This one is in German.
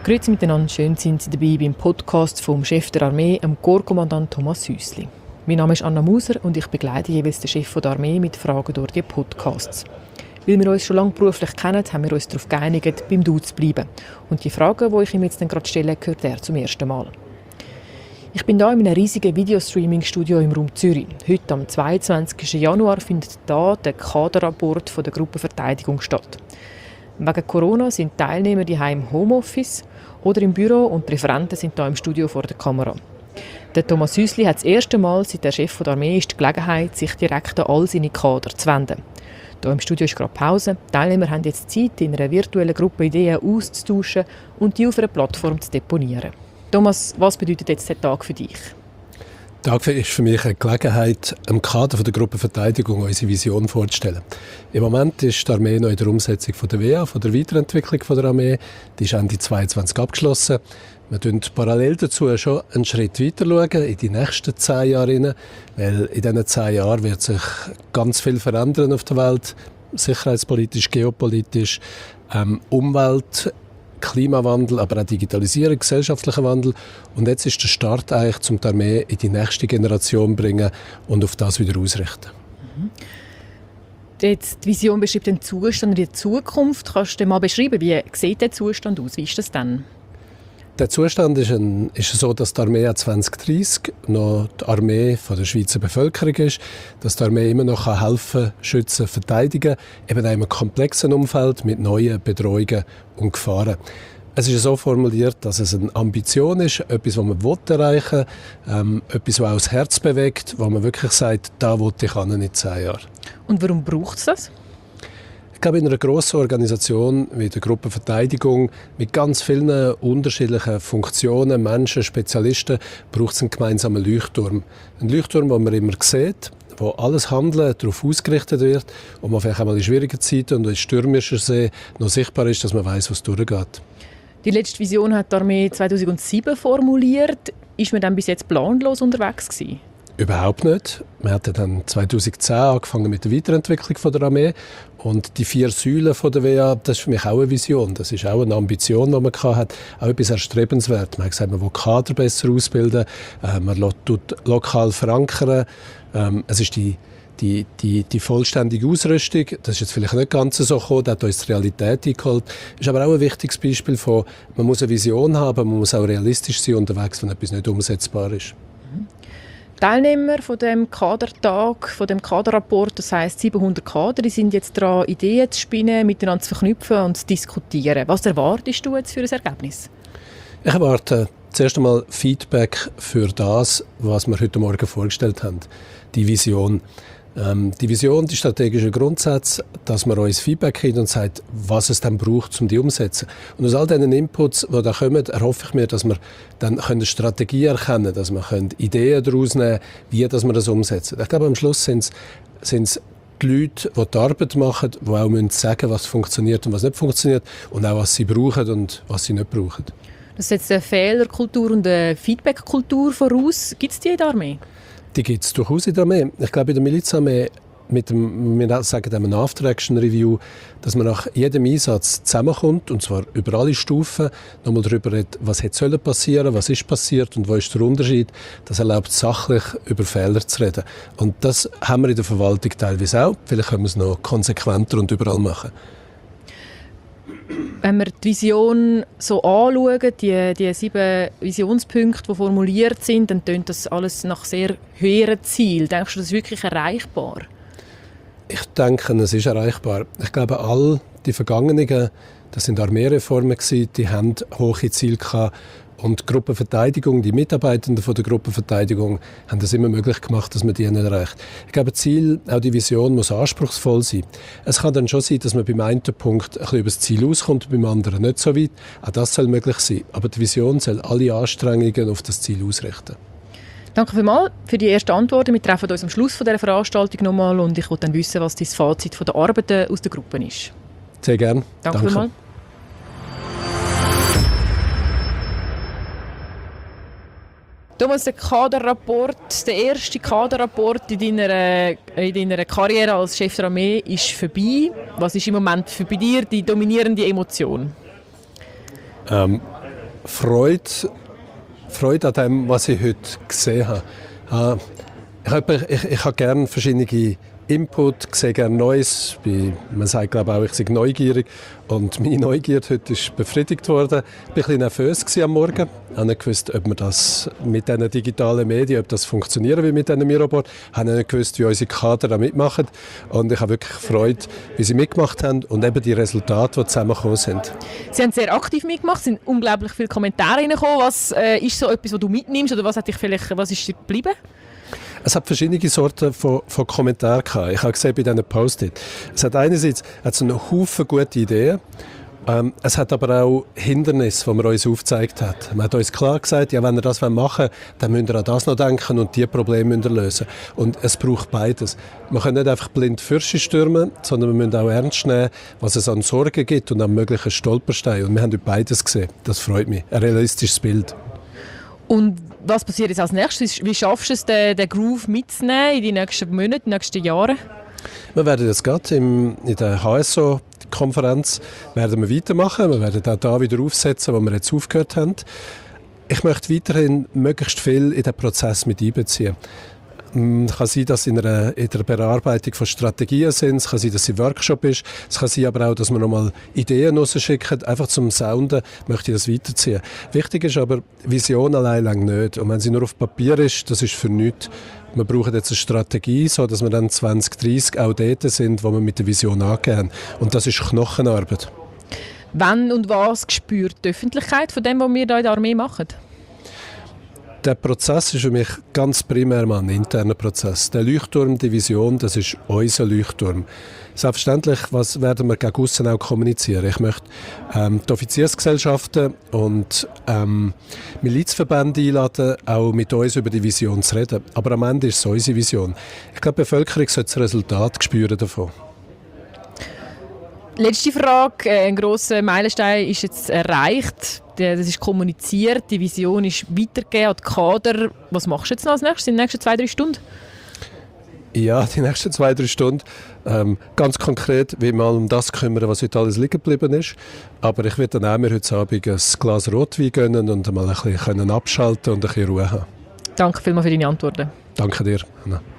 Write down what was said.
Grüezi miteinander, schön sind Sie dabei beim Podcast vom Chef der Armee, dem Korpskommandant Thomas Hüsli. Mein Name ist Anna Muser und ich begleite jeweils den Chef der Armee mit Fragen durch die Podcasts. Weil wir uns schon lange beruflich kennen, haben wir uns darauf geeinigt, beim Du zu bleiben. Und die Frage, die ich ihm jetzt gerade stelle, gehört er zum ersten Mal. Ich bin hier in einem riesigen Videostreaming-Studio im Raum Zürich. Heute, am 22. Januar, findet hier der Kaderrapport der Gruppenverteidigung statt. Wegen Corona sind Teilnehmer daheim im Homeoffice oder im Büro und die Referenten sind hier im Studio vor der Kamera. Der Thomas Hüsli hat das erste Mal, seit der Chef der Armee ist, die Gelegenheit, sich direkt an all seine Kader zu wenden. Hier im Studio ist gerade Pause. Die Teilnehmer haben jetzt Zeit, in einer virtuellen Gruppe Ideen auszutauschen und die auf einer Plattform zu deponieren. Thomas, was bedeutet jetzt der Tag für dich? Der Tag ist für mich eine Gelegenheit, im Kader der Gruppenverteidigung unsere Vision vorzustellen. Im Moment ist die Armee noch in der Umsetzung von der WEA, von der Weiterentwicklung der Armee. Die ist Ende 2022 abgeschlossen. Wir schauen parallel dazu schon einen Schritt weiter schauen, in die nächsten 10 Jahre hinein, weil in diesen 10 Jahren wird sich ganz viel verändern auf der Welt, sicherheitspolitisch, geopolitisch, Umwelt, Klimawandel, aber auch Digitalisierung, gesellschaftlicher Wandel. Und jetzt ist der Start eigentlich, um die Armee in die nächste Generation zu bringen und auf das wieder ausrichten. Jetzt, die Vision beschreibt den Zustand in der Zukunft. Kannst du mal beschreiben, wie sieht der Zustand aus? Wie ist das denn? Der Zustand ist so, dass die Armee 2030 noch die Armee von der Schweizer Bevölkerung ist, dass die Armee immer noch helfen kann, schützen, verteidigen, eben in einem komplexen Umfeld mit neuen Bedrohungen und Gefahren. Es ist so formuliert, dass es eine Ambition ist, etwas, was man erreichen will, etwas, was auch das Herz bewegt, wo man wirklich sagt, da will ich hin in 10 Jahren. Und warum braucht es das? Ich glaube, in einer grossen Organisation wie der Gruppenverteidigung mit ganz vielen unterschiedlichen Funktionen, Menschen, Spezialisten, braucht es einen gemeinsamen Leuchtturm. Ein Leuchtturm, den man immer sieht, wo alles Handeln darauf ausgerichtet wird und man vielleicht einmal in schwierigen Zeiten und in stürmischer See noch sichtbar ist, dass man weiss, was durchgeht. Die letzte Vision hat die Armee 2007 formuliert. Ist man dann bis jetzt planlos unterwegs gewesen? Überhaupt nicht. Wir hatten dann 2010 angefangen mit der Weiterentwicklung der Armee und die 4 Säulen der WEA, das ist für mich auch eine Vision. Das ist auch eine Ambition, die man hatte, auch etwas erstrebenswert. Man hat gesagt, man will Kader besser ausbilden, man tut lokal verankern. Es ist die vollständige Ausrüstung, das ist jetzt vielleicht nicht ganz so gekommen, das hat uns die Realität eingeholt. Ist aber auch ein wichtiges Beispiel von, man muss eine Vision haben, man muss auch realistisch sein unterwegs, wenn etwas nicht umsetzbar ist. Teilnehmer von dem Kadertag, von dem Kaderrapport, das heisst 700 Kader, die sind jetzt dran, Ideen zu spinnen, miteinander zu verknüpfen und zu diskutieren. Was erwartest du jetzt für ein Ergebnis? Ich erwarte zuerst einmal Feedback für das, was wir heute Morgen vorgestellt haben, die Vision. Die Vision, die strategischen Grundsätze, dass man uns Feedback gibt und sagt, was es dann braucht, um die umzusetzen. Und aus all diesen Inputs, die da kommen, erhoffe ich mir, dass wir dann eine Strategie erkennen können, dass wir Ideen daraus nehmen können, wie dass wir das umsetzen. Ich glaube, am Schluss sind es die Leute, die Arbeit machen, die auch sagen müssen, was funktioniert und was nicht funktioniert und auch, was sie brauchen und was sie nicht brauchen. Das setzt eine Fehlerkultur und eine Feedbackkultur voraus. Gibt es die in der Armee? Die gibt es durchaus in der Armee. Ich glaube, in der Milizarmee wir sagen einem After-Action-Review, dass man nach jedem Einsatz zusammenkommt, und zwar über alle Stufen, nochmal darüber redet, was hätte passieren, was ist passiert und wo ist der Unterschied. Das erlaubt sachlich über Fehler zu reden. Und das haben wir in der Verwaltung teilweise auch. Vielleicht können wir es noch konsequenter und überall machen. Wenn wir die Vision so anschauen, die 7 Visionspunkte, die formuliert sind, dann tönt das alles nach sehr höheren Zielen. Denkst du, das ist wirklich erreichbar? Ich denke, es ist erreichbar. Ich glaube, all die Vergangenen, das sind Armeereformen gewesen, die haben hohe Ziele gehabt. Und die Gruppenverteidigung, die Mitarbeitenden von der Gruppenverteidigung haben es immer möglich gemacht, dass man die nicht erreicht. Ich glaube, das Ziel, auch die Vision, muss anspruchsvoll sein. Es kann dann schon sein, dass man beim einen Punkt ein bisschen über das Ziel auskommt und beim anderen nicht so weit. Auch das soll möglich sein. Aber die Vision soll alle Anstrengungen auf das Ziel ausrichten. Danke vielmals für die ersten Antworten. Wir treffen uns am Schluss von dieser Veranstaltung nochmal und ich will dann wissen, was dein Fazit von der Arbeit aus der Gruppe ist. Sehr gerne. Danke vielmals. Thomas, der Kaderrapport, der erste Kaderrapport in deiner Karriere als Chef der Armee ist vorbei. Was ist im Moment bei dir die dominierende Emotion? Freude an dem, was ich heute gesehen habe. Ich habe gerne verschiedene Input, sehe gerne Neues. Man sagt, glaube ich, auch, ich sei neugierig. Und meine Neugierde heute ist befriedigt worden. Ich war ein bisschen nervös am Morgen. Ich habe nicht gewusst, ob wir das mit diesen digitalen Medien, ob das funktioniert wie mit diesen Miroboard. Ich habe nicht gewusst, wie unsere Kader da mitmachen. Und ich habe wirklich Freude, wie sie mitgemacht haben und eben die Resultate, die zusammengekommen sind. Sie haben sehr aktiv mitgemacht, es sind unglaublich viele Kommentare reingekommen. Was ist so etwas, was du mitnimmst oder was ist dir geblieben? Es hat verschiedene Sorten von Kommentaren gehabt. Ich habe gesehen bei diesen Post-it. Es hat einerseits einen Haufen gute Ideen. Es hat aber auch Hindernisse, die man uns aufgezeigt hat. Man hat uns klar gesagt, ja, wenn ihr das machen wollt, dann müsst ihr an das noch denken und diese Probleme müsst ihr lösen. Und es braucht beides. Man kann nicht einfach blind Fürsche stürmen, sondern wir müssen auch ernst nehmen, was es an Sorgen gibt und an möglichen Stolpersteinen. Und wir haben beides gesehen. Das freut mich. Ein realistisches Bild. Und was passiert jetzt als nächstes? Wie schaffst du es, den Groove mitzunehmen in die nächsten Monate, in den nächsten Jahren? Wir werden das gerade in der HSO-Konferenz weitermachen. Wir werden auch da wieder aufsetzen, wo wir jetzt aufgehört haben. Ich möchte weiterhin möglichst viel in den Prozess mit einbeziehen. Es kann sein, dass in der Bearbeitung von Strategien sind, es kann sein, dass es ein Workshop ist, es kann sein aber auch, dass wir nochmal Ideen rausschicken, einfach zum Sounden, möchte ich das weiterziehen. Wichtig ist aber, Vision allein lang nicht. Und wenn sie nur auf Papier ist, das ist für nichts. Wir brauchen jetzt eine Strategie, so dass wir dann 2030 auch dort sind, wo wir mit der Vision angehen. Und das ist Knochenarbeit. Wann und was spürt die Öffentlichkeit von dem, was wir hier in der Armee machen? Der Prozess ist für mich ganz primär mal ein interner Prozess. Der Leuchtturm, die Vision, das ist unser Leuchtturm. Selbstverständlich, was werden wir gegen aussen auch kommunizieren? Ich möchte die Offiziersgesellschaften und Milizverbände einladen, auch mit uns über die Vision zu reden. Aber am Ende ist es unsere Vision. Ich glaube, die Bevölkerung sollte das Resultat spüren davon. Letzte Frage. Ein grosser Meilenstein ist jetzt erreicht. Das ist kommuniziert, die Vision ist weitergegeben an die Kader. Was machst du jetzt noch als nächstes in den nächsten 2-3 Stunden? Ja, die nächsten 2-3 Stunden. Ganz konkret, wie mal um das kümmern, was heute alles liegen geblieben ist. Aber ich werde dann auch mir heute Abend ein Glas Rotwein gönnen und mal ein bisschen abschalten und ein bisschen Ruhe haben. Danke vielmals für deine Antworten. Danke dir, Anna.